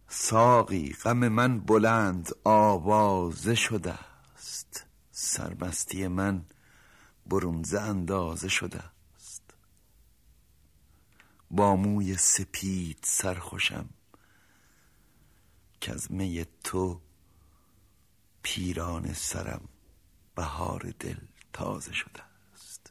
ساقی غم من بلند آوازه شده است، سرمستی من برون ز اندازه شده است. با موی سپید سرخوشم که از می تو پیران سرم بهار دل تازه شده است.